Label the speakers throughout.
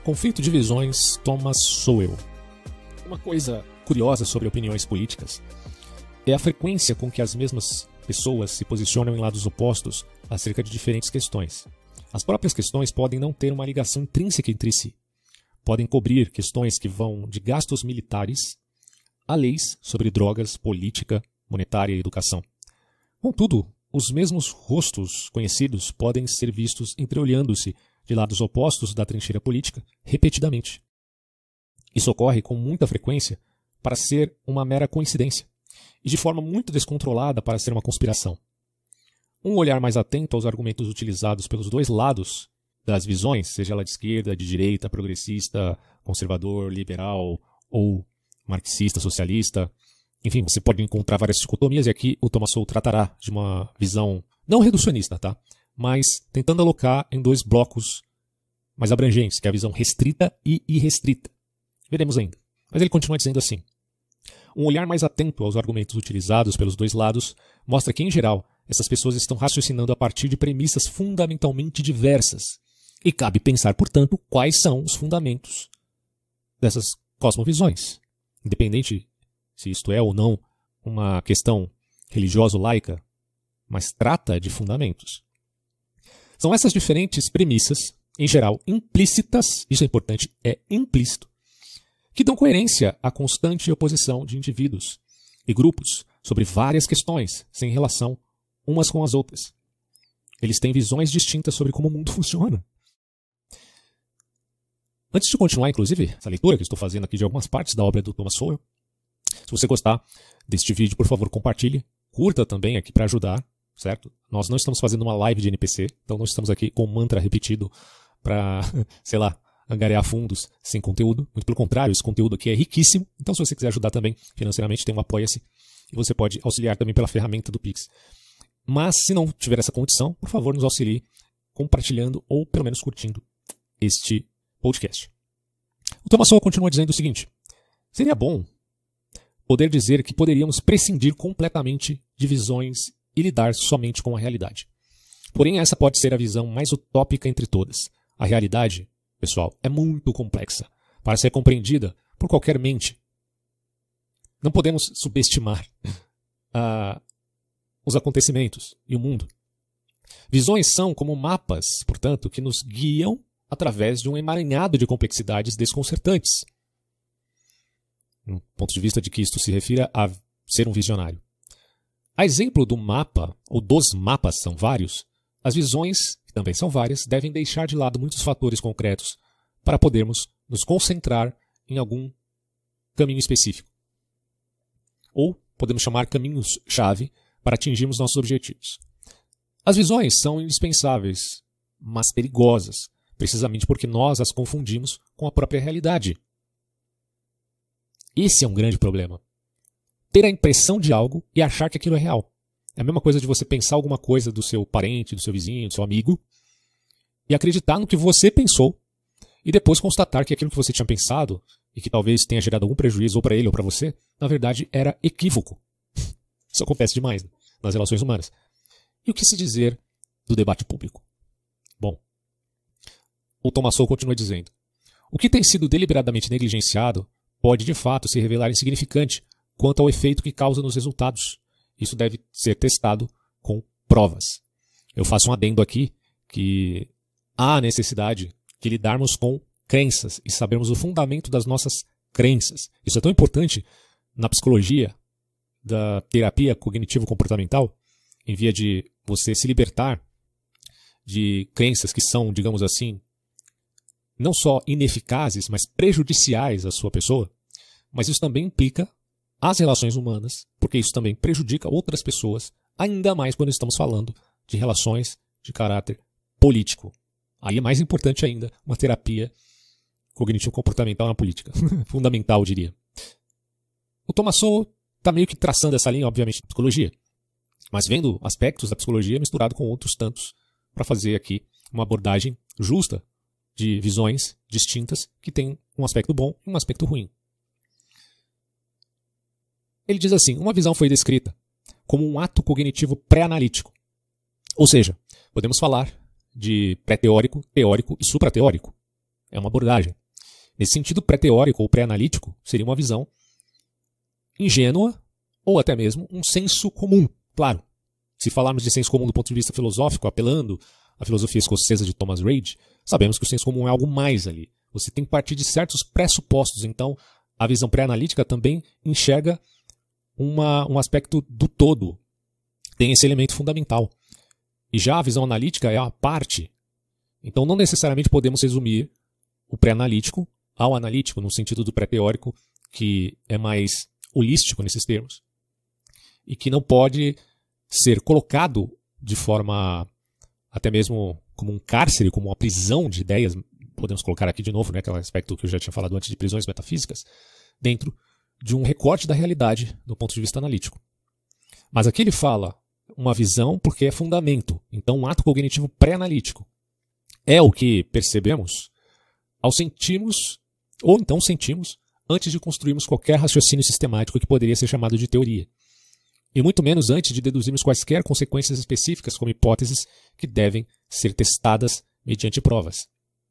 Speaker 1: Conflito de visões, Thomas Sowell. Uma coisa curiosa sobre opiniões políticas é a frequência com que as mesmas pessoas se posicionam em lados opostos acerca de diferentes questões. As próprias questões podem não ter uma ligação intrínseca entre si. Podem cobrir questões que vão de gastos militares a leis sobre drogas, política, monetária e educação. Contudo, os mesmos rostos conhecidos podem ser vistos entreolhando-se de lados opostos da trincheira política repetidamente. Isso ocorre com muita frequência para ser uma mera coincidência e de forma muito descontrolada para ser uma conspiração. Um olhar mais atento aos argumentos utilizados pelos dois lados das visões, seja ela de esquerda, de direita, progressista, conservador, liberal ou marxista, socialista. Enfim, você pode encontrar várias dicotomias e aqui o Thomas Sowell tratará de uma visão não reducionista, tá? Mas tentando alocar em dois blocos mais abrangentes, que é a visão restrita e irrestrita. Veremos ainda. Mas ele continua dizendo assim: um olhar mais atento aos argumentos utilizados pelos dois lados mostra que, em geral, essas pessoas estão raciocinando a partir de premissas fundamentalmente diversas. E cabe pensar, portanto, quais são os fundamentos dessas cosmovisões. Independente se isto é ou não uma questão religioso-laica, mas trata de fundamentos. São essas diferentes premissas, em geral implícitas, isso é importante, é implícito, que dão coerência à constante oposição de indivíduos e grupos sobre várias questões, sem relação umas com as outras. Eles têm visões distintas sobre como o mundo funciona. Antes de continuar, inclusive, essa leitura que eu estou fazendo aqui de algumas partes da obra do Thomas Sowell, se você gostar deste vídeo, por favor, compartilhe, curta também aqui para ajudar, certo? Nós não estamos fazendo uma live de NPC, então não estamos aqui com um mantra repetido para, sei lá, angariar fundos sem conteúdo. Muito pelo contrário, esse conteúdo aqui é riquíssimo. Então, se você quiser ajudar também financeiramente, tem um Apoia-se e você pode auxiliar também pela ferramenta do Pix. Mas, se não tiver essa condição, por favor, nos auxilie compartilhando ou pelo menos curtindo este podcast. O Thomas Sowell continua dizendo o seguinte: seria bom poder dizer que poderíamos prescindir completamente de visões e lidar somente com a realidade. Porém, essa pode ser a visão mais utópica entre todas. A realidade, pessoal, é muito complexa para ser compreendida por qualquer mente. Não podemos subestimar os acontecimentos e o mundo. Visões são como mapas, portanto, que nos guiam através de um emaranhado de complexidades desconcertantes. No ponto de vista de que isto se refira a ser um visionário. A exemplo do mapa, ou dos mapas são vários, as visões, que também são várias, devem deixar de lado muitos fatores concretos para podermos nos concentrar em algum caminho específico. Ou podemos chamar caminhos-chave para atingirmos nossos objetivos. As visões são indispensáveis, mas perigosas, precisamente porque nós as confundimos com a própria realidade. Esse é um grande problema. Ter a impressão de algo e achar que aquilo é real. É a mesma coisa de você pensar alguma coisa do seu parente, do seu vizinho, do seu amigo, e acreditar no que você pensou, e depois constatar que aquilo que você tinha pensado, e que talvez tenha gerado algum prejuízo ou para ele ou para você, na verdade era equívoco. Isso acontece demais, né, nas relações humanas. E o que se dizer do debate público? Bom, o Thomas Sowell continua dizendo: o que tem sido deliberadamente negligenciado pode de fato se revelar insignificante quanto ao efeito que causa nos resultados. Isso deve ser testado com provas. Eu faço um adendo aqui que há necessidade de lidarmos com crenças e sabermos o fundamento das nossas crenças. Isso é tão importante na psicologia da terapia cognitivo-comportamental, em via de você se libertar de crenças que são, digamos assim, não só ineficazes, mas prejudiciais à sua pessoa. Mas isso também implica as relações humanas, porque isso também prejudica outras pessoas, ainda mais quando estamos falando de relações de caráter político. Aí é mais importante ainda uma terapia cognitivo-comportamental na política. Fundamental, eu diria. O Thomas Sowell está meio que traçando essa linha, obviamente, de psicologia, mas vendo aspectos da psicologia misturado com outros tantos para fazer aqui uma abordagem justa de visões distintas que têm um aspecto bom e um aspecto ruim. Ele diz assim: uma visão foi descrita como um ato cognitivo pré-analítico. Ou seja, podemos falar de pré-teórico, teórico e suprateórico. É uma abordagem. Nesse sentido, pré-teórico ou pré-analítico seria uma visão ingênua ou até mesmo um senso comum. Claro, se falarmos de senso comum do ponto de vista filosófico, apelando à filosofia escocesa de Thomas Reid, sabemos que o senso comum é algo mais ali. Você tem que partir de certos pressupostos. Então, a visão pré-analítica também enxerga um aspecto do todo. Tem esse elemento fundamental. E já a visão analítica é a parte. Então, não necessariamente podemos resumir o pré-analítico ao analítico, no sentido do pré-teórico, que é mais holístico nesses termos. E que não pode ser colocado de forma até mesmo como um cárcere, como uma prisão de ideias, podemos colocar aqui de novo, né, aquele aspecto que eu já tinha falado antes de prisões metafísicas, dentro de um recorte da realidade do ponto de vista analítico. Mas aqui ele fala uma visão porque é fundamento, então um ato cognitivo pré-analítico. É o que percebemos ao sentirmos, ou então sentimos, antes de construirmos qualquer raciocínio sistemático que poderia ser chamado de teoria. E muito menos antes de deduzirmos quaisquer consequências específicas como hipóteses que devem ser testadas mediante provas.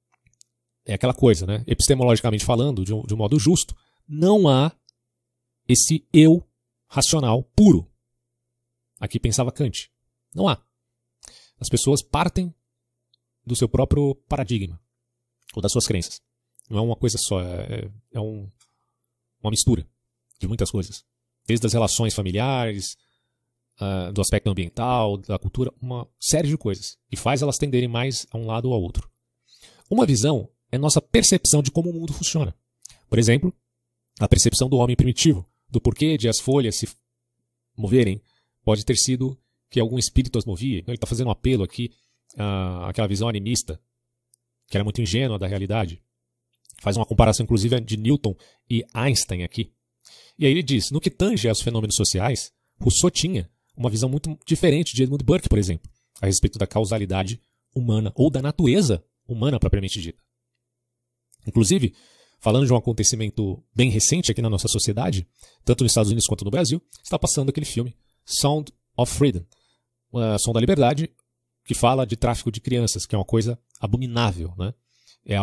Speaker 1: É aquela coisa, né? Epistemologicamente falando, de um modo justo, não há esse eu racional puro. Aqui pensava Kant. Não há. As pessoas partem do seu próprio paradigma, ou das suas crenças. Não é uma coisa só, é uma mistura de muitas coisas. Desde as relações familiares, do aspecto ambiental, da cultura, uma série de coisas que faz elas tenderem mais a um lado ou ao outro. Uma visão é nossa percepção de como o mundo funciona. Por exemplo, a percepção do homem primitivo, do porquê de as folhas se moverem, pode ter sido que algum espírito as movia. Então ele está fazendo um apelo aqui àquela visão animista, que era muito ingênua da realidade. Faz uma comparação, inclusive, de Newton e Einstein aqui. E aí ele diz, no que tange aos fenômenos sociais, Rousseau tinha uma visão muito diferente de Edmund Burke, por exemplo, a respeito da causalidade humana, ou da natureza humana propriamente dita. Inclusive, falando de um acontecimento bem recente aqui na nossa sociedade, tanto nos Estados Unidos quanto no Brasil, está passando aquele filme Sound of Freedom, Som da Liberdade, que fala de tráfico de crianças, que é uma coisa abominável, né? É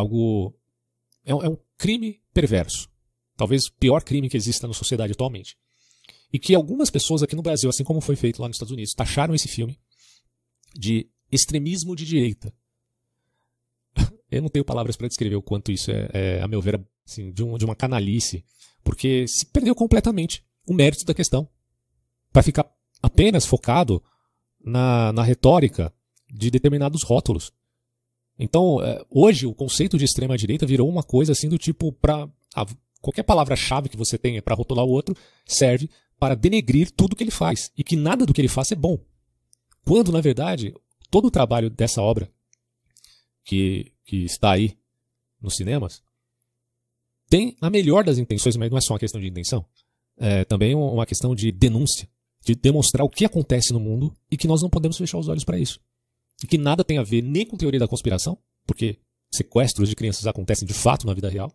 Speaker 1: um crime perverso. Talvez o pior crime que exista na sociedade atualmente. E que algumas pessoas aqui no Brasil, assim como foi feito lá nos Estados Unidos, taxaram esse filme de extremismo de direita. Eu não tenho palavras para descrever o quanto isso a meu ver, assim, de uma canalice, porque se perdeu completamente o mérito da questão, para ficar apenas focado na retórica de determinados rótulos. Então, hoje, o conceito de extrema-direita virou uma coisa assim do tipo, qualquer palavra-chave que você tenha para rotular o outro serve para denegrir tudo que ele faz, e que nada do que ele faz é bom. Quando, na verdade, todo o trabalho dessa obra, que está aí nos cinemas, tem a melhor das intenções, mas não é só uma questão de intenção, é também uma questão de denúncia, de demonstrar o que acontece no mundo e que nós não podemos fechar os olhos para isso. E que nada tem a ver nem com teoria da conspiração, porque sequestros de crianças acontecem de fato na vida real,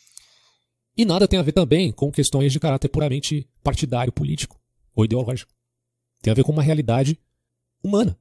Speaker 1: e nada tem a ver também com questões de caráter puramente partidário, político ou ideológico. Tem a ver com uma realidade humana.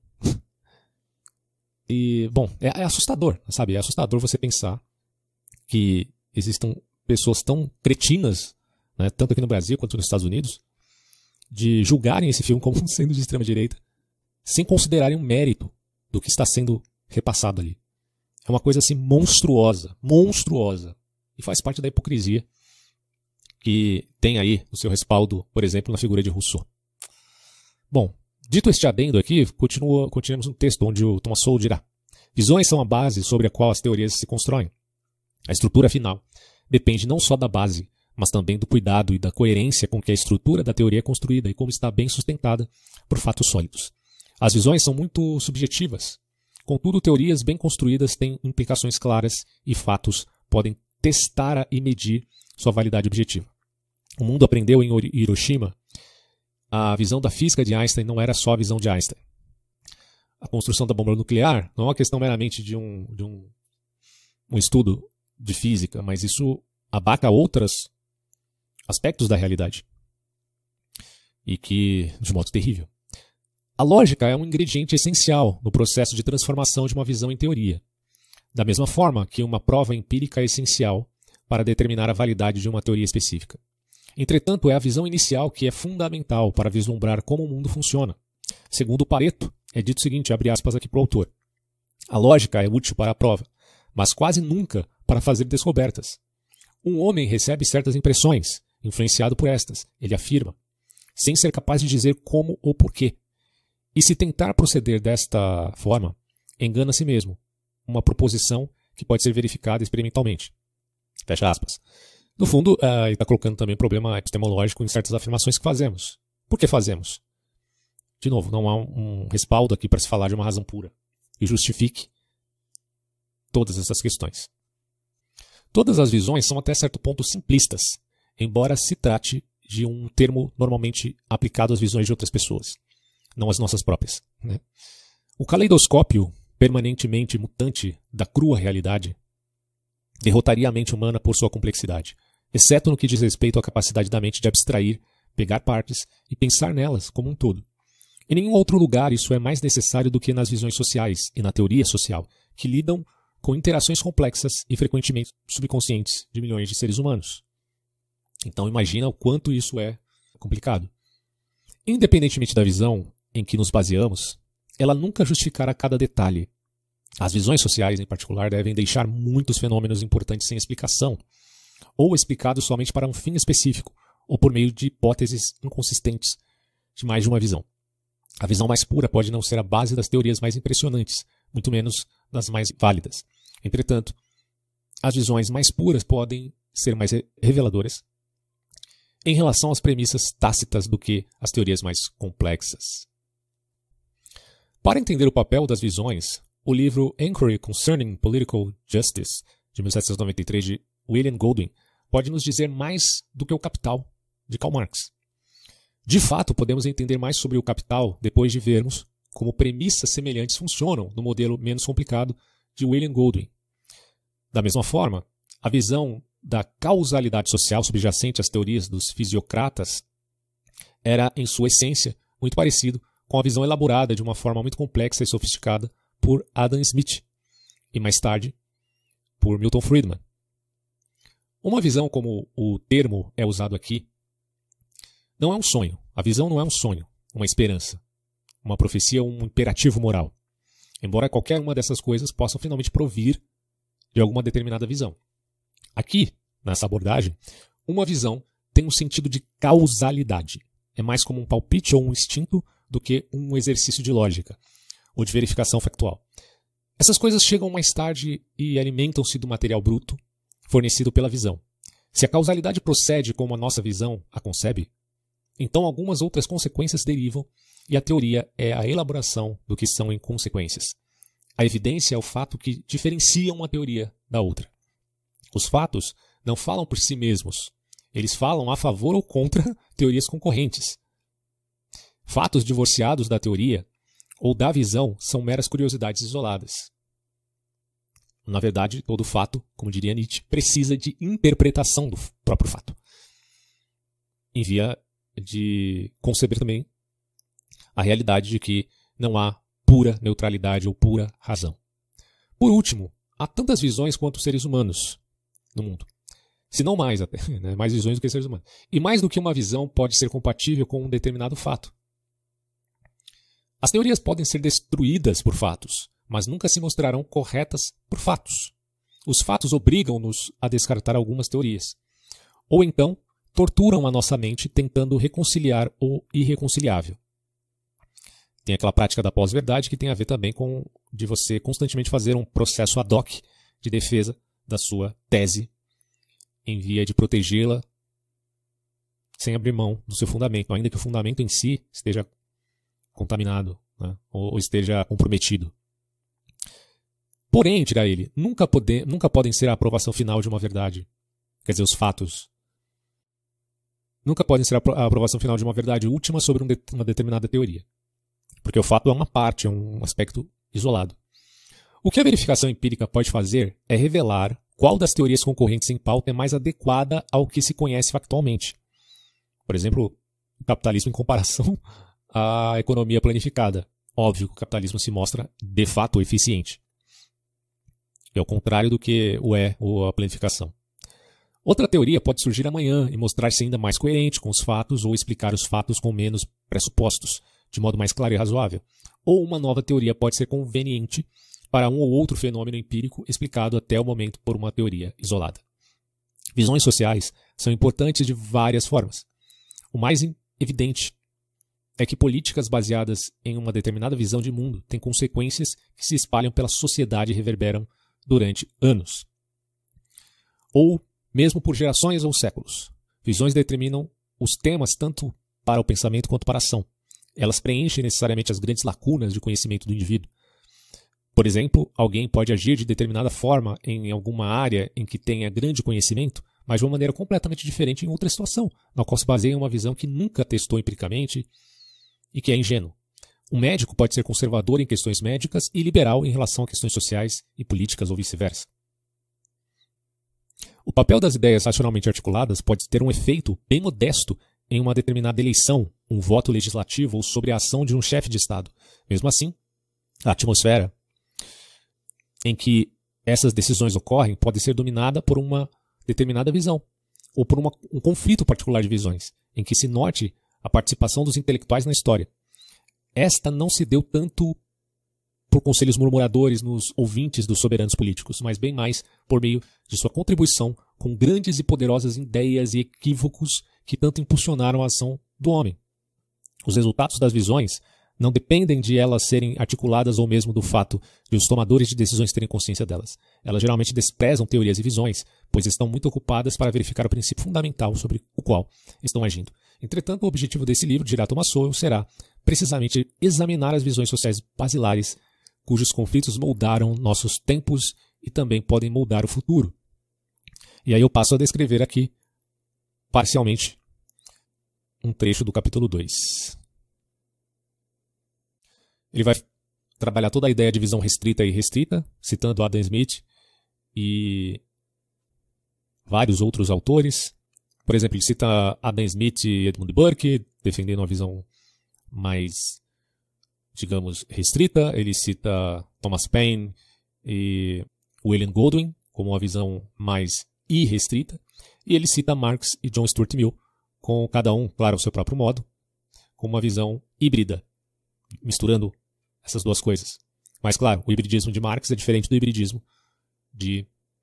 Speaker 1: E, bom, é assustador, sabe? É assustador você pensar que existam pessoas tão cretinas, né, tanto aqui no Brasil quanto nos Estados Unidos, de julgarem esse filme como sendo de extrema-direita, sem considerarem o mérito do que está sendo repassado ali. É uma coisa assim monstruosa, monstruosa. E faz parte da hipocrisia que tem aí o seu respaldo, por exemplo, na figura de Rousseau. Bom, dito este adendo aqui, continuamos no texto onde o Thomas Sowell dirá: visões são a base sobre a qual as teorias se constroem. A estrutura final depende não só da base, mas também do cuidado e da coerência com que a estrutura da teoria é construída e como está bem sustentada por fatos sólidos. As visões são muito subjetivas. Contudo, teorias bem construídas têm implicações claras e fatos podem testar e medir sua validade objetiva. O mundo aprendeu em Hiroshima a visão da física de Einstein não era só a visão de Einstein. A construção da bomba nuclear não é uma questão meramente de um estudo de física, mas isso abarca outros aspectos da realidade. E que, de modo terrível. A lógica é um ingrediente essencial no processo de transformação de uma visão em teoria. Da mesma forma que uma prova empírica é essencial para determinar a validade de uma teoria específica. Entretanto, é a visão inicial que é fundamental para vislumbrar como o mundo funciona. Segundo Pareto, é dito o seguinte, abre aspas aqui para o autor: a lógica é útil para a prova, mas quase nunca para fazer descobertas. Um homem recebe certas impressões, influenciado por estas, ele afirma, sem ser capaz de dizer como ou porquê. E se tentar proceder desta forma, engana a si mesmo. Uma proposição que pode ser verificada experimentalmente. Fecha aspas. No fundo, ele está colocando também problema epistemológico em certas afirmações que fazemos. Por que fazemos? De novo, não há um respaldo aqui para se falar de uma razão pura que justifique todas essas questões. Todas as visões são até certo ponto simplistas, embora se trate de um termo normalmente aplicado às visões de outras pessoas, não às nossas próprias, né? O caleidoscópio permanentemente mutante da crua realidade derrotaria a mente humana por sua complexidade, exceto no que diz respeito à capacidade da mente de abstrair, pegar partes e pensar nelas como um todo. Em nenhum outro lugar isso é mais necessário do que nas visões sociais e na teoria social, que lidam com interações complexas e frequentemente subconscientes de milhões de seres humanos. Então imagina o quanto isso é complicado. Independentemente da visão em que nos baseamos, ela nunca justificará cada detalhe. As visões sociais, em particular, devem deixar muitos fenômenos importantes sem explicação, ou explicados somente para um fim específico, ou por meio de hipóteses inconsistentes de mais de uma visão. A visão mais pura pode não ser a base das teorias mais impressionantes, muito menos das mais válidas. Entretanto, as visões mais puras podem ser mais reveladoras em relação às premissas tácitas do que as teorias mais complexas. Para entender o papel das visões, o livro Inquiry Concerning Political Justice, de 1793, de William Goldwin, pode nos dizer mais do que o Capital, de Karl Marx. De fato, podemos entender mais sobre o Capital depois de vermos como premissas semelhantes funcionam no modelo menos complicado de William Goldwin. Da mesma forma, a visão da causalidade social subjacente às teorias dos fisiocratas era, em sua essência, muito parecido com a visão elaborada de uma forma muito complexa e sofisticada por Adam Smith e, mais tarde, por Milton Friedman. Uma visão como o termo é usado aqui não é um sonho. A visão não é um sonho, uma esperança, uma profecia ou um imperativo moral. Embora qualquer uma dessas coisas possam finalmente provir de alguma determinada visão. Aqui, nessa abordagem, uma visão tem um sentido de causalidade. É mais como um palpite ou um instinto do que um exercício de lógica ou de verificação factual. Essas coisas chegam mais tarde e alimentam-se do material bruto fornecido pela visão. Se a causalidade procede como a nossa visão a concebe, então algumas outras consequências derivam e a teoria é a elaboração do que são inconsequências. A evidência é o fato que diferencia uma teoria da outra. Os fatos não falam por si mesmos. Eles falam a favor ou contra teorias concorrentes. Fatos divorciados da teoria ou da visão são meras curiosidades isoladas. Na verdade, todo fato, como diria Nietzsche, precisa de interpretação do próprio fato, em via de conceber também a realidade de que não há pura neutralidade ou pura razão. Por último, há tantas visões quanto seres humanos no mundo. Se não mais até, né? Mais visões do que seres humanos. E mais do que uma visão pode ser compatível com um determinado fato. As teorias podem ser destruídas por fatos, mas nunca se mostrarão corretas por fatos. Os fatos obrigam-nos a descartar algumas teorias. Ou então, torturam a nossa mente tentando reconciliar o irreconciliável. Tem aquela prática da pós-verdade que tem a ver também com de você constantemente fazer um processo ad hoc de defesa da sua tese em via de protegê-la sem abrir mão do seu fundamento, ainda que o fundamento em si esteja contaminado, né, ou esteja comprometido. Porém, dirá ele, nunca podem ser a aprovação final de uma verdade. Quer dizer, os fatos nunca podem ser a aprovação final de uma verdade última sobre uma determinada teoria. Porque o fato é uma parte, é um aspecto isolado. O que a verificação empírica pode fazer é revelar qual das teorias concorrentes em pauta é mais adequada ao que se conhece factualmente. Por exemplo, o capitalismo em comparação à economia planificada. Óbvio que o capitalismo se mostra de fato eficiente. É o contrário do que a planificação. Outra teoria pode surgir amanhã e mostrar-se ainda mais coerente com os fatos ou explicar os fatos com menos pressupostos, de modo mais claro e razoável. Ou uma nova teoria pode ser conveniente para um ou outro fenômeno empírico explicado até o momento por uma teoria isolada. Visões sociais são importantes de várias formas. O mais evidente é que políticas baseadas em uma determinada visão de mundo têm consequências que se espalham pela sociedade e reverberam durante anos. Ou mesmo por gerações ou séculos. Visões determinam os temas tanto para o pensamento quanto para a ação. Elas preenchem necessariamente as grandes lacunas de conhecimento do indivíduo. Por exemplo, alguém pode agir de determinada forma em alguma área em que tenha grande conhecimento, mas de uma maneira completamente diferente em outra situação, na qual se baseia em uma visão que nunca testou empiricamente e que é ingênuo. Um médico pode ser conservador em questões médicas e liberal em relação a questões sociais e políticas ou vice-versa. O papel das ideias racionalmente articuladas pode ter um efeito bem modesto em uma determinada eleição, um voto legislativo ou sobre a ação de um chefe de Estado. Mesmo assim, a atmosfera em que essas decisões ocorrem pode ser dominada por uma determinada visão, ou por um conflito particular de visões, em que se note a participação dos intelectuais na história. Esta não se deu tanto por conselhos murmuradores nos ouvintes dos soberanos políticos, mas bem mais por meio de sua contribuição com grandes e poderosas ideias e equívocos que tanto impulsionaram a ação do homem. Os resultados das visões não dependem de elas serem articuladas ou mesmo do fato de os tomadores de decisões terem consciência delas. Elas geralmente desprezam teorias e visões, pois estão muito ocupadas para verificar o princípio fundamental sobre o qual estão agindo. Entretanto, o objetivo desse livro, dirá Thomas Sowell, será precisamente examinar as visões sociais basilares cujos conflitos moldaram nossos tempos e também podem moldar o futuro. E aí eu passo a descrever aqui, parcialmente, um trecho do capítulo 2. Ele vai trabalhar toda a ideia de visão restrita e irrestrita, citando Adam Smith e vários outros autores. Por exemplo, ele cita Adam Smith e Edmund Burke, defendendo uma visão mais, digamos, restrita. Ele cita Thomas Paine e William Goldwyn como uma visão mais irrestrita. E ele cita Marx e John Stuart Mill, com cada um, claro, ao seu próprio modo, com uma visão híbrida, misturando essas duas coisas. Mas, claro, o hibridismo de Marx é diferente do hibridismo de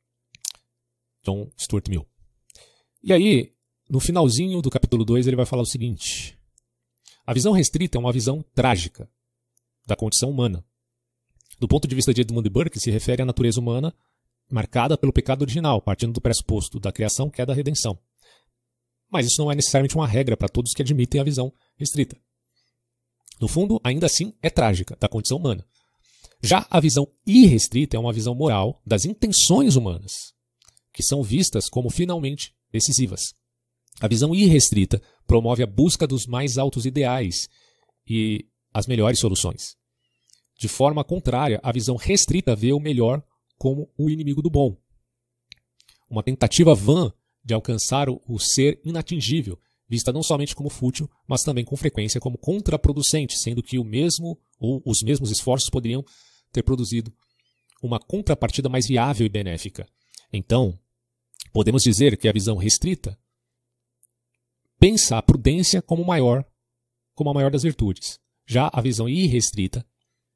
Speaker 1: John Stuart Mill. E aí, no finalzinho do capítulo 2, ele vai falar o seguinte: a visão restrita é uma visão trágica da condição humana. Do ponto de vista de Edmund Burke, se refere à natureza humana marcada pelo pecado original, partindo do pressuposto da criação, que é da redenção. Mas isso não é necessariamente uma regra para todos que admitem a visão restrita. No fundo, ainda assim, é trágica, da condição humana. Já a visão irrestrita é uma visão moral das intenções humanas, que são vistas como finalmente decisivas. A visão irrestrita promove a busca dos mais altos ideais e as melhores soluções. De forma contrária, a visão restrita vê o melhor como o inimigo do bom. Uma tentativa vã de alcançar o ser inatingível, vista não somente como fútil, mas também com frequência como contraproducente, sendo que o mesmo ou os mesmos esforços poderiam ter produzido uma contrapartida mais viável e benéfica. Então, podemos dizer que a visão restrita pensa a prudência como a maior das virtudes. Já a visão irrestrita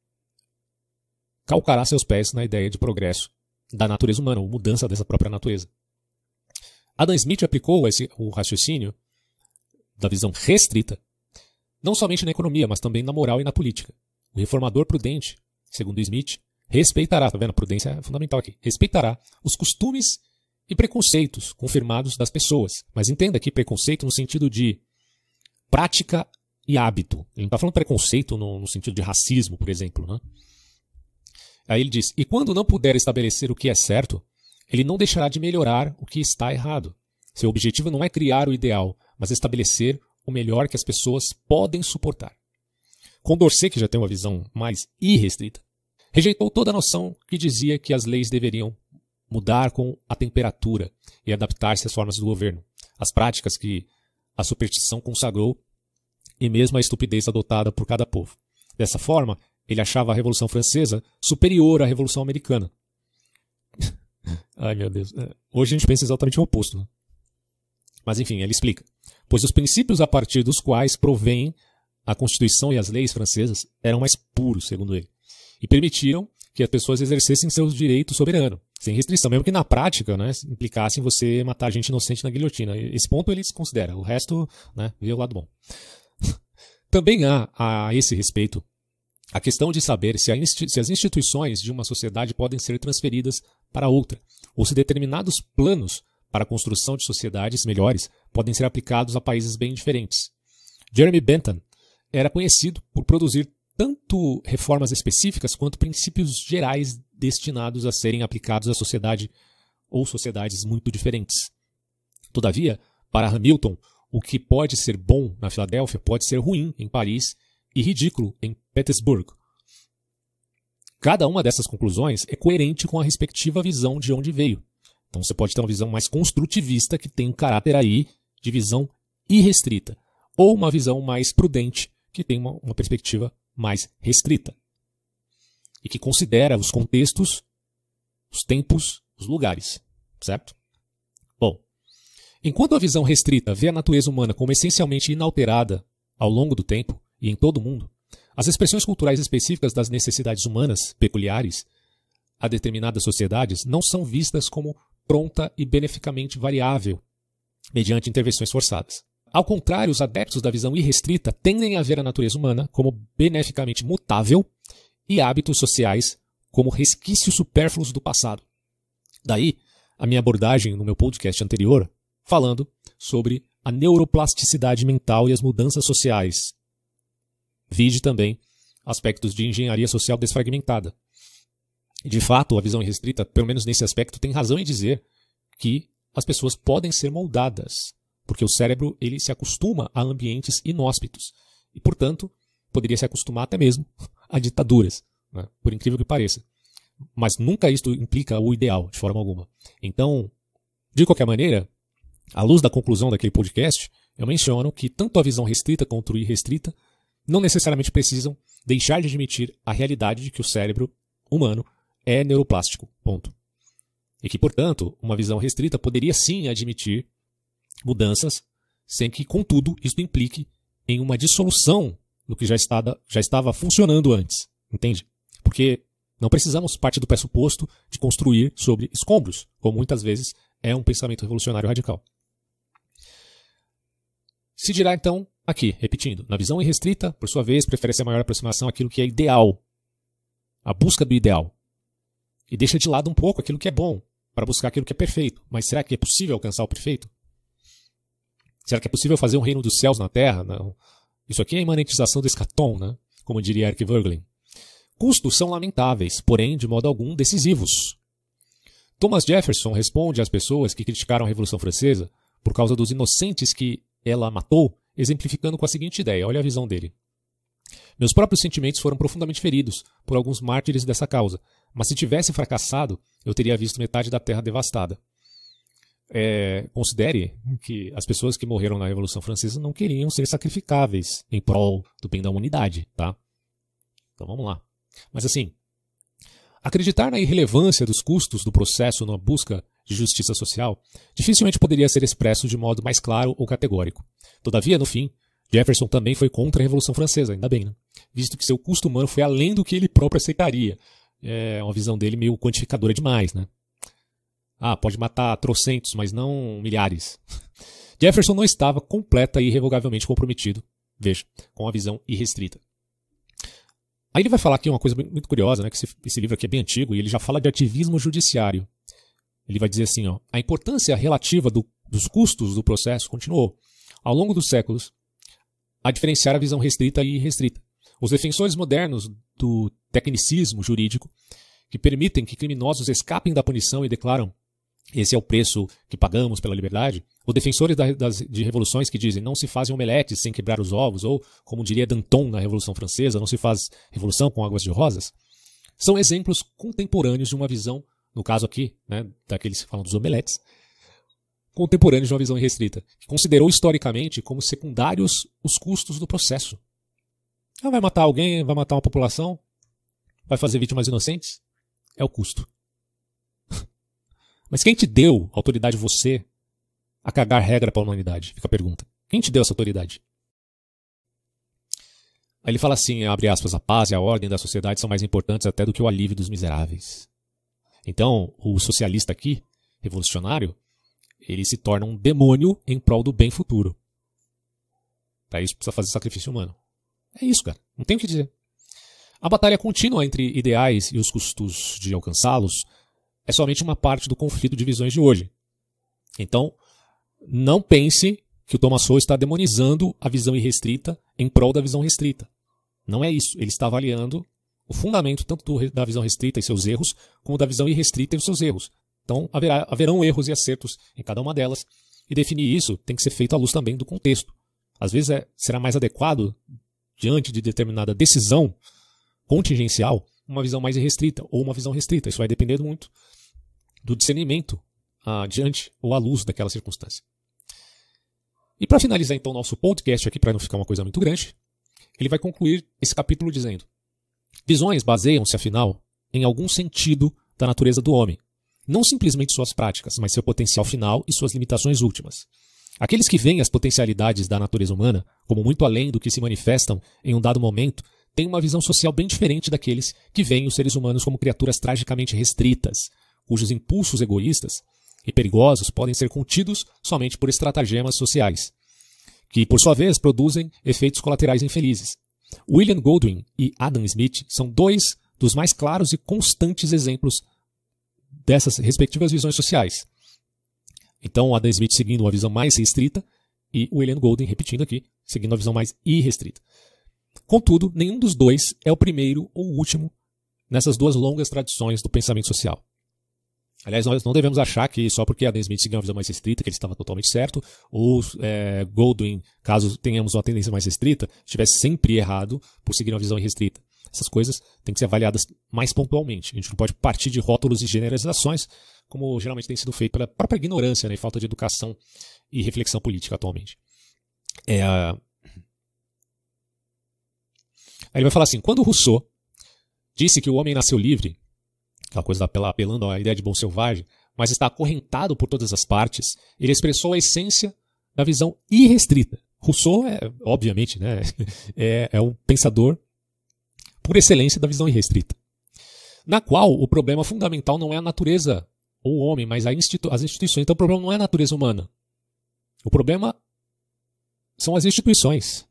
Speaker 1: calcará seus pés na ideia de progresso da natureza humana, ou mudança dessa própria natureza. Adam Smith aplicou o raciocínio da visão restrita, não somente na economia, mas também na moral e na política. O reformador prudente, segundo Smith, respeitará, tá vendo? A prudência é fundamental aqui, respeitará os costumes e preconceitos confirmados das pessoas. Mas entenda aqui preconceito no sentido de prática e hábito. Ele não está falando preconceito no sentido de racismo, por exemplo, né? Aí ele diz, e quando não puder estabelecer o que é certo, ele não deixará de melhorar o que está errado. Seu objetivo não é criar o ideal, mas estabelecer o melhor que as pessoas podem suportar. Condorcet, que já tem uma visão mais irrestrita, rejeitou toda a noção que dizia que as leis deveriam mudar com a temperatura e adaptar-se às formas do governo, às práticas que a superstição consagrou e mesmo à estupidez adotada por cada povo. Dessa forma, ele achava a Revolução Francesa superior à Revolução Americana. Ai, meu Deus. Hoje a gente pensa exatamente o oposto, né? Mas enfim, ele explica. Pois os princípios a partir dos quais provém a Constituição e as leis francesas eram mais puros, segundo ele, e permitiram que as pessoas exercessem seus direitos soberanos, sem restrição, mesmo que na prática, né, implicasse em você matar gente inocente na guilhotina. Esse ponto ele se considera, o resto, né, vê o lado bom. Também há, a esse respeito, a questão de saber se as instituições de uma sociedade podem ser transferidas para outra, ou se determinados planos para a construção de sociedades melhores podem ser aplicados a países bem diferentes. Jeremy Bentham era conhecido por produzir tanto reformas específicas quanto princípios gerais destinados a serem aplicados à sociedade ou sociedades muito diferentes. Todavia, para Hamilton, o que pode ser bom na Filadélfia pode ser ruim em Paris e ridículo em Petersburgo. Cada uma dessas conclusões é coerente com a respectiva visão de onde veio. Então você pode ter uma visão mais construtivista, que tem um caráter aí de visão irrestrita, ou uma visão mais prudente, que tem uma perspectiva mais restrita, e que considera os contextos, os tempos, os lugares, certo? Bom, enquanto a visão restrita vê a natureza humana como essencialmente inalterada ao longo do tempo e em todo o mundo, as expressões culturais específicas das necessidades humanas peculiares a determinadas sociedades não são vistas como pronta e beneficamente variável mediante intervenções forçadas. Ao contrário, os adeptos da visão irrestrita tendem a ver a natureza humana como beneficamente mutável e hábitos sociais como resquícios supérfluos do passado. Daí, a minha abordagem no meu podcast anterior, falando sobre a neuroplasticidade mental e as mudanças sociais. Vide também aspectos de engenharia social desfragmentada. De fato, a visão irrestrita, pelo menos nesse aspecto, tem razão em dizer que as pessoas podem ser moldadas, porque o cérebro ele se acostuma a ambientes inóspitos e, portanto, poderia se acostumar até mesmo a ditaduras, né? Por incrível que pareça. Mas nunca isto implica o ideal, de forma alguma. Então, de qualquer maneira, à luz da conclusão daquele podcast, eu menciono que tanto a visão restrita quanto a irrestrita não necessariamente precisam deixar de admitir a realidade de que o cérebro humano é neuroplástico, ponto. E que, portanto, uma visão restrita poderia sim admitir mudanças, sem que, contudo, isso implique em uma dissolução do que já estava funcionando antes, entende? Porque não precisamos partir do pressuposto de construir sobre escombros, como muitas vezes é um pensamento revolucionário radical. Se dirá então, aqui, repetindo, na visão irrestrita, por sua vez, prefere-se a maior aproximação àquilo que é ideal, a busca do ideal, e deixa de lado um pouco aquilo que é bom, para buscar aquilo que é perfeito. Mas será que é possível alcançar o perfeito? Será que é possível fazer um reino dos céus na terra? Não. Isso aqui é a imanentização do escatom, né? Como diria Eric Voegelin. Custos são lamentáveis, porém, de modo algum, decisivos. Thomas Jefferson responde às pessoas que criticaram a Revolução Francesa por causa dos inocentes que ela matou, exemplificando com a seguinte ideia, olha a visão dele. Meus próprios sentimentos foram profundamente feridos por alguns mártires dessa causa, mas se tivesse fracassado, eu teria visto metade da terra devastada. Considere que as pessoas que morreram na Revolução Francesa não queriam ser sacrificáveis em prol do bem da humanidade, tá? Então vamos lá. Mas assim, acreditar na irrelevância dos custos do processo na busca de justiça social dificilmente poderia ser expresso de modo mais claro ou categórico. Todavia, no fim, Jefferson também foi contra a Revolução Francesa, ainda bem, né? Visto que seu custo humano foi além do que ele próprio aceitaria. É uma visão dele meio quantificadora demais, né? Pode matar trocentos, mas não milhares. Jefferson não estava completa e irrevogavelmente comprometido, veja, com a visão irrestrita. Aí ele vai falar aqui uma coisa muito curiosa, né? Que esse livro aqui é bem antigo e ele já fala de ativismo judiciário. Ele vai dizer assim, ó, a importância relativa dos custos do processo continuou, ao longo dos séculos, a diferenciar a visão restrita e irrestrita. Os defensores modernos do tecnicismo jurídico, que permitem que criminosos escapem da punição e declaram esse é o preço que pagamos pela liberdade, ou defensores de revoluções que dizem não se fazem omeletes sem quebrar os ovos, ou, como diria Danton na Revolução Francesa, não se faz revolução com águas de rosas, são exemplos contemporâneos de uma visão, no caso aqui, né, daqueles que falam dos omeletes, contemporâneos de uma visão irrestrita, que considerou historicamente como secundários os custos do processo. Vai matar alguém, vai matar uma população, vai fazer vítimas inocentes, é o custo. Mas quem te deu autoridade, você, a cagar regra para a humanidade? Fica a pergunta. Quem te deu essa autoridade? Aí ele fala assim, abre aspas, a paz e a ordem da sociedade são mais importantes até do que o alívio dos miseráveis. Então, o socialista aqui, revolucionário, ele se torna um demônio em prol do bem futuro. Para isso precisa fazer sacrifício humano. É isso, cara. Não tem o que dizer. A batalha contínua entre ideais e os custos de alcançá-los é somente uma parte do conflito de visões de hoje. Então, não pense que o Thomas Sowell está demonizando a visão irrestrita em prol da visão restrita. Não é isso. Ele está avaliando o fundamento tanto da visão restrita e seus erros, como da visão irrestrita e os seus erros. Então, haverão erros e acertos em cada uma delas, e definir isso tem que ser feito à luz também do contexto. Às vezes será mais adequado, diante de determinada decisão contingencial, uma visão mais irrestrita ou uma visão restrita. Isso vai depender muito do discernimento diante ou à luz daquela circunstância. E para finalizar então o nosso podcast aqui, para não ficar uma coisa muito grande, ele vai concluir esse capítulo dizendo: visões baseiam-se, afinal, em algum sentido da natureza do homem, não simplesmente suas práticas, mas seu potencial final e suas limitações últimas. Aqueles que veem as potencialidades da natureza humana como muito além do que se manifestam em um dado momento têm uma visão social bem diferente daqueles que veem os seres humanos como criaturas tragicamente restritas, cujos impulsos egoístas e perigosos podem ser contidos somente por estratagemas sociais, que, por sua vez, produzem efeitos colaterais infelizes. William Goldwyn e Adam Smith são dois dos mais claros e constantes exemplos dessas respectivas visões sociais. Então, Adam Smith seguindo uma visão mais restrita e William Goldwyn, repetindo aqui, seguindo uma visão mais irrestrita. Contudo, nenhum dos dois é o primeiro ou o último nessas duas longas tradições do pensamento social. Aliás, nós não devemos achar que só porque Adam Smith seguia uma visão mais restrita, que ele estava totalmente certo, ou Goldwyn, caso tenhamos uma tendência mais restrita, estivesse sempre errado por seguir uma visão irrestrita. Essas coisas têm que ser avaliadas mais pontualmente. A gente não pode partir de rótulos e generalizações, como geralmente tem sido feito pela própria ignorância, né, e falta de educação e reflexão política atualmente. Aí ele vai falar assim: quando Rousseau disse que o homem nasceu livre, aquela coisa apelando à ideia de bom selvagem, mas está acorrentado por todas as partes, ele expressou a essência da visão irrestrita. Rousseau obviamente, né, é um pensador por excelência da visão irrestrita, na qual o problema fundamental não é a natureza ou o homem, mas as instituições. Então o problema não é a natureza humana. O problema são as instituições.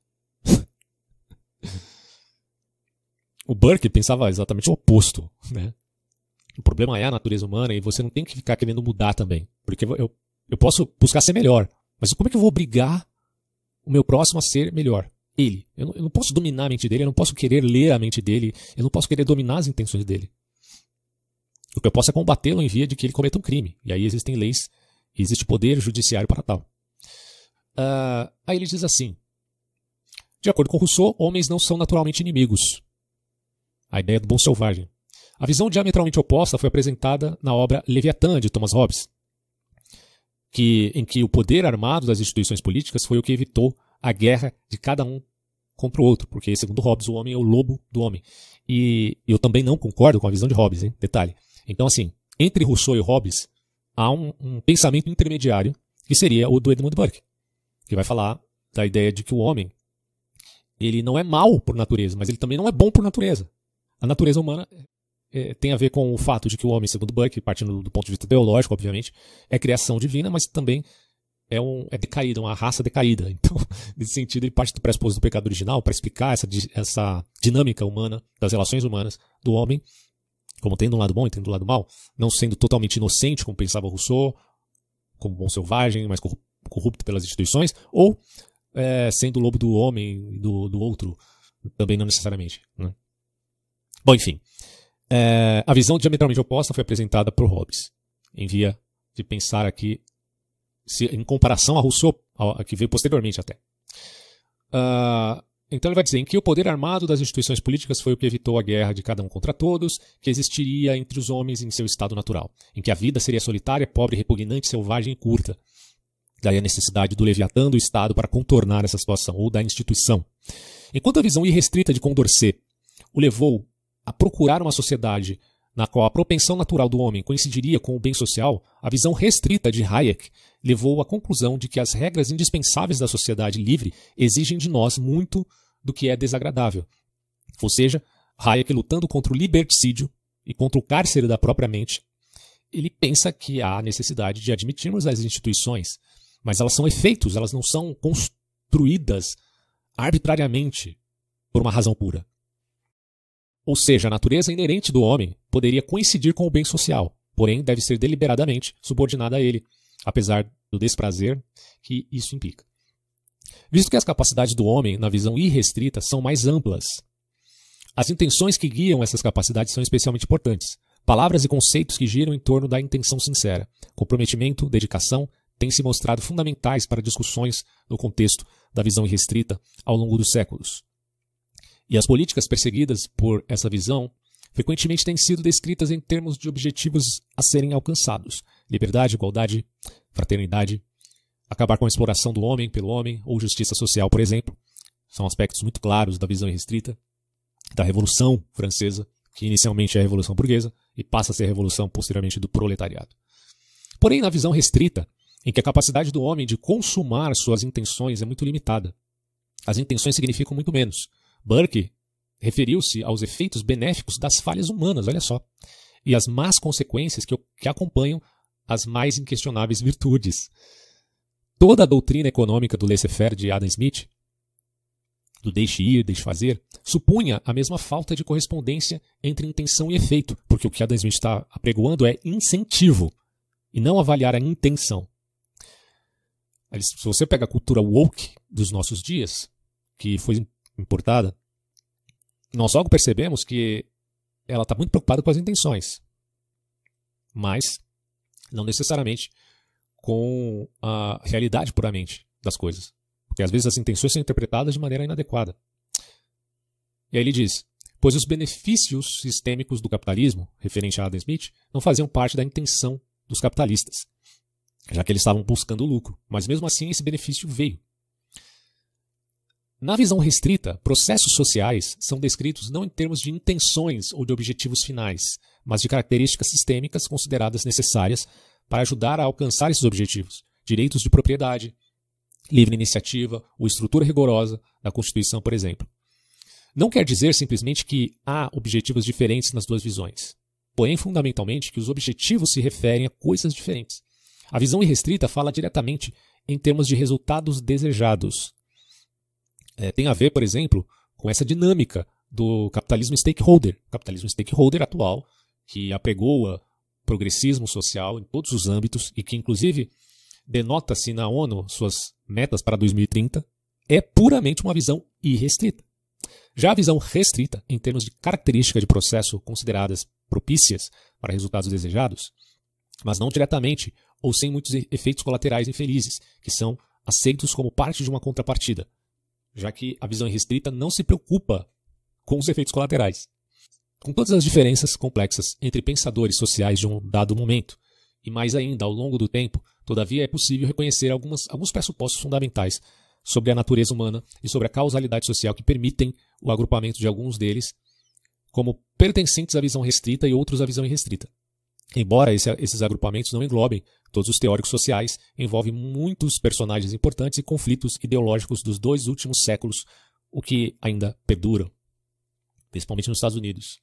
Speaker 1: O Burke pensava exatamente o oposto, né? O problema é a natureza humana e você não tem que ficar querendo mudar também. Porque eu posso buscar ser melhor, mas como é que eu vou obrigar o meu próximo a ser melhor? Ele. Eu não posso dominar a mente dele, eu não posso querer ler a mente dele, eu não posso querer dominar as intenções dele. O que eu posso é combatê-lo em via de que ele cometa um crime. E aí existem leis, e existe poder judiciário para tal. Aí ele diz assim: de acordo com Rousseau, homens não são naturalmente inimigos. A ideia do bom selvagem. A visão diametralmente oposta foi apresentada na obra Leviatã, de Thomas Hobbes, em que o poder armado das instituições políticas foi o que evitou a guerra de cada um contra o outro, porque, segundo Hobbes, o homem é o lobo do homem. E eu também não concordo com a visão de Hobbes, hein? Detalhe. Então, assim, entre Rousseau e Hobbes, há um pensamento intermediário, que seria o do Edmund Burke, que vai falar da ideia de que o homem, ele não é mau por natureza, mas ele também não é bom por natureza. A natureza humana tem a ver com o fato de que o homem, segundo Burke, partindo do ponto de vista teológico, obviamente, é criação divina, mas também é decaída, uma raça decaída. Então, nesse sentido, ele parte do pressuposto do pecado original para explicar essa dinâmica humana, das relações humanas do homem, como tendo um lado bom e tendo um lado mau, não sendo totalmente inocente, como pensava Rousseau, como bom selvagem, mas corrupto pelas instituições, ou sendo o lobo do homem e do outro, também não necessariamente, né? Bom, enfim, a visão diametralmente oposta foi apresentada por Hobbes, em via de pensar aqui, em comparação a Rousseau, que veio posteriormente até. Então ele vai dizer em que o poder armado das instituições políticas foi o que evitou a guerra de cada um contra todos, que existiria entre os homens em seu estado natural, em que a vida seria solitária, pobre, repugnante, selvagem e curta. Daí a necessidade do Leviatã do Estado para contornar essa situação, ou da instituição. Enquanto a visão irrestrita de Condorcet o levou a procurar uma sociedade na qual a propensão natural do homem coincidiria com o bem social, a visão restrita de Hayek levou à conclusão de que as regras indispensáveis da sociedade livre exigem de nós muito do que é desagradável. Ou seja, Hayek, lutando contra o liberticídio e contra o cárcere da própria mente, ele pensa que há necessidade de admitirmos as instituições, mas elas são efeitos, elas não são construídas arbitrariamente por uma razão pura. Ou seja, a natureza inerente do homem poderia coincidir com o bem social, porém deve ser deliberadamente subordinada a ele, apesar do desprazer que isso implica. Visto que as capacidades do homem, na visão irrestrita, são mais amplas, as intenções que guiam essas capacidades são especialmente importantes. Palavras e conceitos que giram em torno da intenção sincera, comprometimento, dedicação, têm se mostrado fundamentais para discussões no contexto da visão irrestrita ao longo dos séculos. E as políticas perseguidas por essa visão frequentemente têm sido descritas em termos de objetivos a serem alcançados: liberdade, igualdade, fraternidade, acabar com a exploração do homem pelo homem ou justiça social, por exemplo. São aspectos muito claros da visão irrestrita da Revolução Francesa, que inicialmente é a Revolução Burguesa e passa a ser a Revolução posteriormente do proletariado. Porém, na visão restrita, em que a capacidade do homem de consumar suas intenções é muito limitada, as intenções significam muito menos. Burke referiu-se aos efeitos benéficos das falhas humanas, olha só, e as más consequências que acompanham as mais inquestionáveis virtudes. Toda a doutrina econômica do laissez-faire de Adam Smith, do deixe ir, deixe fazer, supunha a mesma falta de correspondência entre intenção e efeito, porque o que Adam Smith está apregoando é incentivo, e não avaliar a intenção. Se você pega a cultura woke dos nossos dias, que foi importada, nós logo percebemos que ela está muito preocupada com as intenções, mas não necessariamente com a realidade puramente das coisas. Porque às vezes as intenções são interpretadas de maneira inadequada. E aí ele diz: pois os benefícios sistêmicos do capitalismo, referente a Adam Smith, não faziam parte da intenção dos capitalistas, já que eles estavam buscando lucro, mas mesmo assim esse benefício veio. Na visão restrita, processos sociais são descritos não em termos de intenções ou de objetivos finais, mas de características sistêmicas consideradas necessárias para ajudar a alcançar esses objetivos: direitos de propriedade, livre iniciativa ou estrutura rigorosa da Constituição, por exemplo. Não quer dizer simplesmente que há objetivos diferentes nas duas visões, porém fundamentalmente que os objetivos se referem a coisas diferentes. A visão irrestrita fala diretamente em termos de resultados desejados. Tem a ver, por exemplo, com essa dinâmica do capitalismo stakeholder. O capitalismo stakeholder atual, que apregoa progressismo social em todos os âmbitos e que, inclusive, denota-se na ONU suas metas para 2030, é puramente uma visão irrestrita. Já a visão restrita, em termos de característica de processo consideradas propícias para resultados desejados, mas não diretamente ou sem muitos efeitos colaterais infelizes, que são aceitos como parte de uma contrapartida, já que a visão irrestrita não se preocupa com os efeitos colaterais. Com todas as diferenças complexas entre pensadores sociais de um dado momento, e mais ainda ao longo do tempo, todavia é possível reconhecer alguns pressupostos fundamentais sobre a natureza humana e sobre a causalidade social que permitem o agrupamento de alguns deles como pertencentes à visão restrita e outros à visão irrestrita. Embora esses agrupamentos não englobem todos os teóricos sociais, envolvem muitos personagens importantes e conflitos ideológicos dos 2 últimos séculos, o que ainda perdura, principalmente nos Estados Unidos.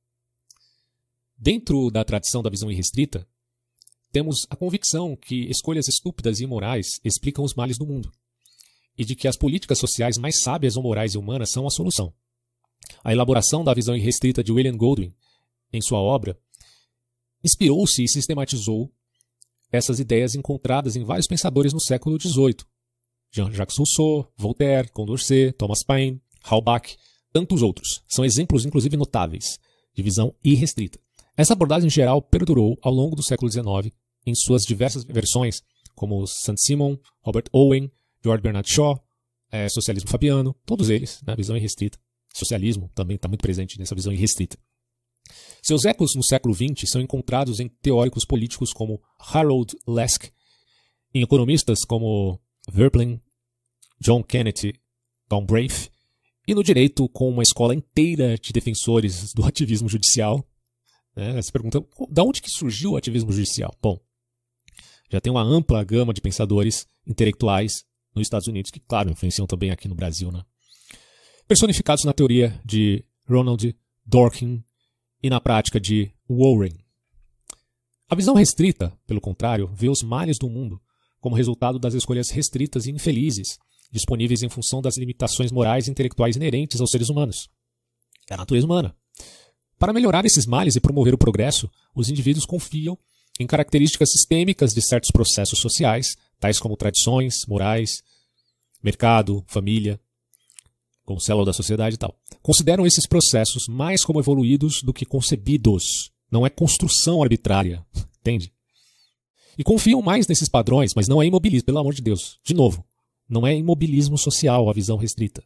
Speaker 1: Dentro da tradição da visão irrestrita, temos a convicção que escolhas estúpidas e imorais explicam os males do mundo, e de que as políticas sociais mais sábias ou morais e humanas são a solução. A elaboração da visão irrestrita de William Goldwyn, em sua obra, inspirou-se e sistematizou essas ideias encontradas em vários pensadores no século XVIII. Jean-Jacques Rousseau, Voltaire, Condorcet, Thomas Paine, Halbach, tantos outros. São exemplos, inclusive, notáveis de visão irrestrita. Essa abordagem geral perdurou ao longo do século XIX em suas diversas versões, como Saint-Simon, Robert Owen, George Bernard Shaw, socialismo fabiano, todos eles, né, visão irrestrita. Socialismo também está muito presente nessa visão irrestrita. Seus ecos no século XX são encontrados em teóricos políticos como Harold Lask, em economistas como Verplank, John Kennedy Galbraith, e no direito com uma escola inteira de defensores do ativismo judicial, Né? Você pergunta, da onde que surgiu o ativismo judicial? Bom, já tem uma ampla gama de pensadores intelectuais nos Estados Unidos, que, claro, influenciam também aqui no Brasil, né? Personificados na teoria de Ronald Dworkin e na prática de Warren. A visão restrita, pelo contrário, vê os males do mundo como resultado das escolhas restritas e infelizes, disponíveis em função das limitações morais e intelectuais inerentes aos seres humanos. É a natureza humana. Para melhorar esses males e promover o progresso, os indivíduos confiam em características sistêmicas de certos processos sociais, tais como tradições, morais, mercado, família, como célula da sociedade e tal. Consideram esses processos mais como evoluídos do que concebidos. Não é construção arbitrária, entende? E confiam mais nesses padrões, mas não é imobilismo, pelo amor de Deus. De novo, não é imobilismo social a visão restrita.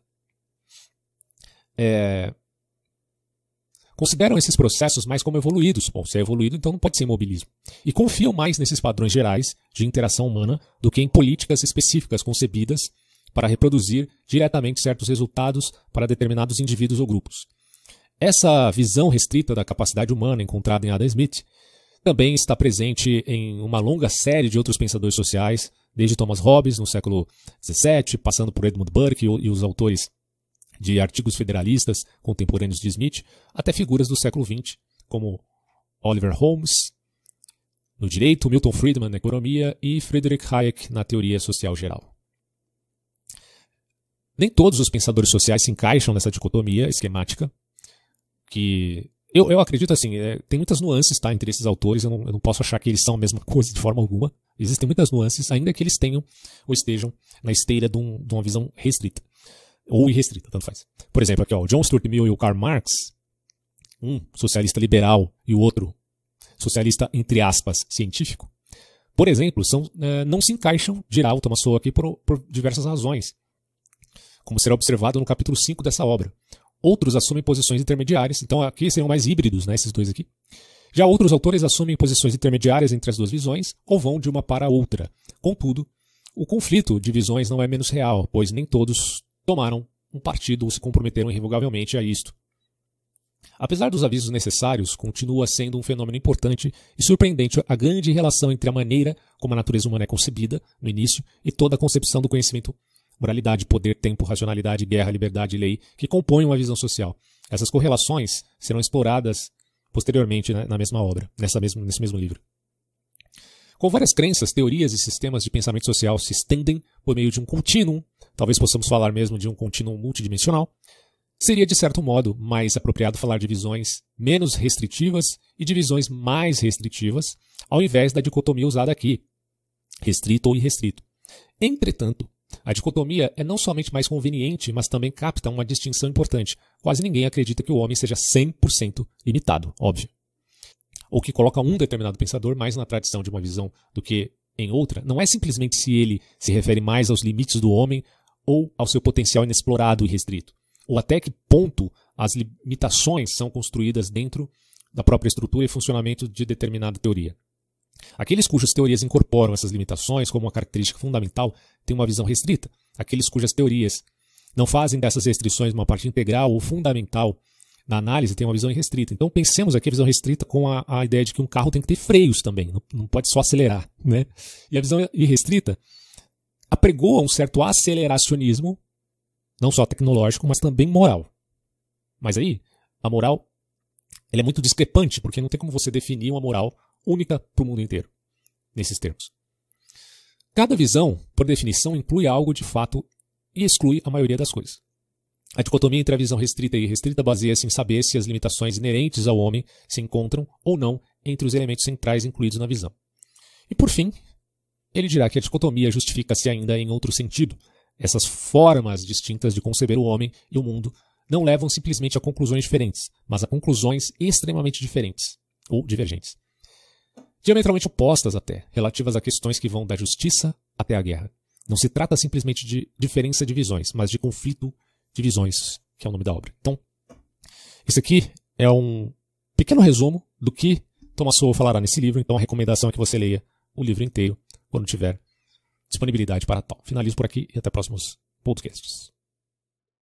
Speaker 1: Consideram esses processos mais como evoluídos. Bom, se é evoluído, então não pode ser imobilismo. E confiam mais nesses padrões gerais de interação humana do que em políticas específicas concebidas para reproduzir diretamente certos resultados para determinados indivíduos ou grupos. Essa visão restrita da capacidade humana encontrada em Adam Smith também está presente em uma longa série de outros pensadores sociais, desde Thomas Hobbes no século XVII, passando por Edmund Burke e os autores de artigos federalistas contemporâneos de Smith, até figuras do século XX, como Oliver Holmes no direito, Milton Friedman na economia e Friedrich Hayek na teoria social geral. Nem todos os pensadores sociais se encaixam nessa dicotomia esquemática, que eu acredito assim, tem muitas nuances, tá, entre esses autores, eu não posso achar que eles são a mesma coisa de forma alguma. Existem muitas nuances, ainda que eles tenham ou estejam na esteira de uma visão restrita. Ou irrestrita, tanto faz. Por exemplo, aqui, ó, o John Stuart Mill e o Karl Marx, um socialista liberal e o outro socialista, entre aspas, científico, por exemplo, não se encaixam, dirá o Thomas Sowell aqui, por diversas razões, como será observado no capítulo 5 dessa obra. Outros assumem posições intermediárias, então aqui seriam mais híbridos, né, esses dois aqui. Já outros autores assumem posições intermediárias entre as duas visões ou vão de uma para a outra. Contudo, o conflito de visões não é menos real, pois nem todos tomaram um partido ou se comprometeram irrevogavelmente a isto. Apesar dos avisos necessários, continua sendo um fenômeno importante e surpreendente a grande relação entre a maneira como a natureza humana é concebida, no início, e toda a concepção do conhecimento, moralidade, poder, tempo, racionalidade, guerra, liberdade e lei, que compõem uma visão social. Essas correlações serão exploradas posteriormente, né, na mesma obra, nesse mesmo livro. Com várias crenças, teorias e sistemas de pensamento social se estendem por meio de um contínuo, talvez possamos falar mesmo de um contínuo multidimensional, seria de certo modo mais apropriado falar de visões menos restritivas e de visões mais restritivas, ao invés da dicotomia usada aqui, restrito ou irrestrito. Entretanto, a dicotomia é não somente mais conveniente, mas também capta uma distinção importante. Quase ninguém acredita que o homem seja 100% limitado, óbvio. Ou que coloca um determinado pensador mais na tradição de uma visão do que em outra. Não é simplesmente se ele se refere mais aos limites do homem ou ao seu potencial inexplorado e restrito. Ou até que ponto as limitações são construídas dentro da própria estrutura e funcionamento de determinada teoria. Aqueles cujas teorias incorporam essas limitações como uma característica fundamental têm uma visão restrita. Aqueles cujas teorias não fazem dessas restrições uma parte integral ou fundamental na análise têm uma visão irrestrita. Então pensemos aqui a visão restrita com a ideia de que um carro tem que ter freios também, não pode só acelerar, né? E a visão irrestrita apregoa um certo aceleracionismo, não só tecnológico, mas também moral. Mas aí, a moral ela é muito discrepante, porque não tem como você definir uma moral única para o mundo inteiro, nesses termos. Cada visão, por definição, inclui algo de fato e exclui a maioria das coisas. A dicotomia entre a visão restrita e irrestrita baseia-se em saber se as limitações inerentes ao homem se encontram ou não entre os elementos centrais incluídos na visão. E por fim, ele dirá que a dicotomia justifica-se ainda em outro sentido. Essas formas distintas de conceber o homem e o mundo não levam simplesmente a conclusões diferentes, mas a conclusões extremamente diferentes, ou divergentes. Diametralmente opostas até, relativas a questões que vão da justiça até a guerra. Não se trata simplesmente de diferença de visões, mas de conflito de visões, que é o nome da obra. Então, esse aqui é um pequeno resumo do que Thomas Sowell falará nesse livro, então a recomendação é que você leia o livro inteiro quando tiver disponibilidade para tal. Finalizo por aqui e até próximos podcasts.